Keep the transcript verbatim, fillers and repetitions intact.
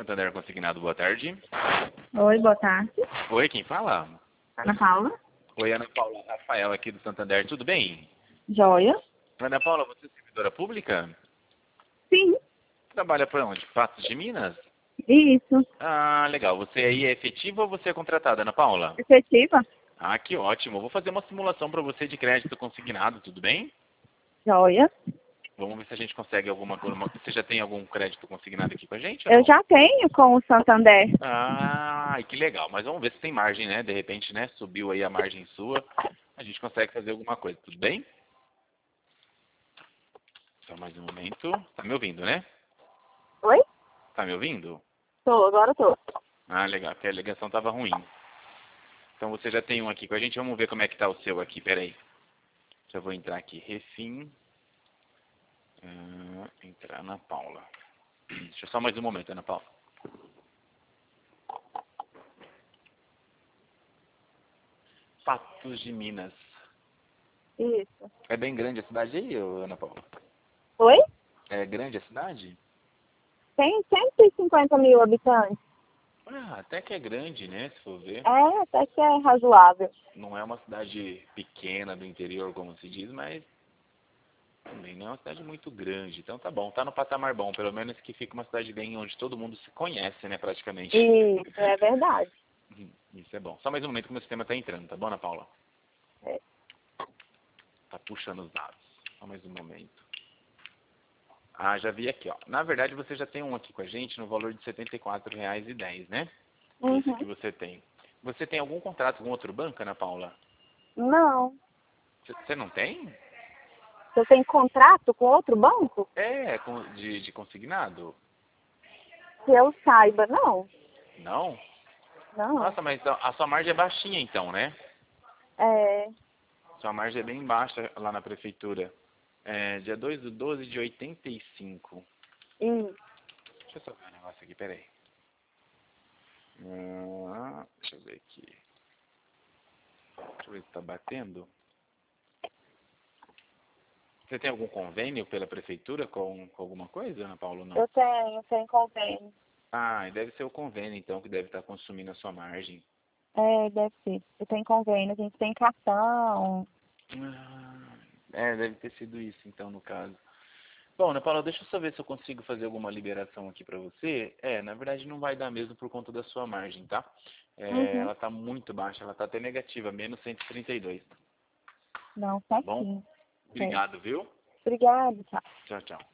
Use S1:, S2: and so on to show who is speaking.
S1: Santander Consignado, boa tarde.
S2: Oi, boa tarde.
S1: Oi, quem fala?
S2: Ana Paula.
S1: Oi, Ana Paula. Rafael aqui do Santander, tudo bem?
S2: Joia.
S1: Ana Paula, você é servidora pública?
S2: Sim.
S1: Trabalha por onde? Patos de Minas?
S2: Isso.
S1: Ah, legal. Você aí é efetiva ou você é contratada, Ana Paula?
S2: Efetiva?
S1: Ah, que ótimo. Eu vou fazer uma simulação para você de crédito consignado, tudo bem?
S2: Joia.
S1: Vamos ver se a gente consegue alguma coisa. Você já tem algum crédito consignado aqui com a gente ou
S2: Eu
S1: não?
S2: já tenho com o Santander.
S1: Ah, que legal. Mas vamos ver se tem margem, né? De repente, né? Subiu aí a margem sua. A gente consegue fazer alguma coisa, tudo bem? Só mais um momento. Tá me ouvindo, né?
S2: Oi?
S1: Tá me ouvindo?
S2: Tô, agora tô.
S1: Ah, legal, porque a ligação tava ruim. Então você já tem um aqui com a gente. Vamos ver como é que tá o seu aqui. Pera aí. Já vou entrar aqui. Refim. Ah, entrar Ana Paula. Deixa eu só mais um momento, Ana Paula. Patos de Minas.
S2: Isso.
S1: É bem grande a cidade aí, ô, Ana Paula?
S2: Oi?
S1: É grande a cidade?
S2: Tem cento e cinquenta mil habitantes.
S1: Ah, até que é grande, né? Se for ver.
S2: É, até que é razoável.
S1: Não é uma cidade pequena do interior, como se diz, mas também não é uma cidade muito grande. Então tá bom, tá no patamar bom. Pelo menos que fica uma cidade bem onde todo mundo se conhece, né, praticamente.
S2: Isso, é verdade.
S1: Isso é bom. Só mais um momento que o meu sistema tá entrando, tá bom, Ana Paula?
S2: É.
S1: Tá puxando os dados. Só mais um momento. Ah, já vi aqui, ó. Na verdade, você já tem um aqui com a gente no valor de setenta e quatro reais e dez centavos, né? Esse que
S2: Uhum.
S1: você tem. Você tem algum contrato com outro banco, Ana Paula?
S2: Não.
S1: Você não tem?
S2: Você tem contrato com outro banco?
S1: É, com- de, de consignado?
S2: Que eu saiba, não.
S1: Não?
S2: Não.
S1: Nossa, mas a a sua margem é baixinha então, né?
S2: É.
S1: Sua margem é bem baixa lá na prefeitura. É, dia dois do doze de oitenta e cinco.
S2: Isso.
S1: Deixa eu só ver um negócio aqui, peraí. Ah, deixa eu ver aqui. Deixa eu ver se tá batendo. Você tem algum convênio pela prefeitura com, com alguma coisa, Ana Paula, ou não?
S2: Eu tenho, tenho convênio.
S1: Ah, deve ser o convênio então que deve estar consumindo a sua margem.
S2: É, deve ser. Eu tenho convênio, a gente tem cartão.
S1: Ah, é, deve ter sido isso então no caso. Bom, Ana Paula, deixa eu só ver se eu consigo fazer alguma liberação aqui pra você. É, na verdade não vai dar mesmo por conta da sua margem, tá? É,
S2: Uhum.
S1: ela tá muito baixa, ela tá até negativa, menos cento e trinta e dois.
S2: Não,
S1: Tá bom?
S2: certinho. Certo.
S1: Obrigado, viu?
S2: Obrigada, tchau.
S1: Tchau, tchau.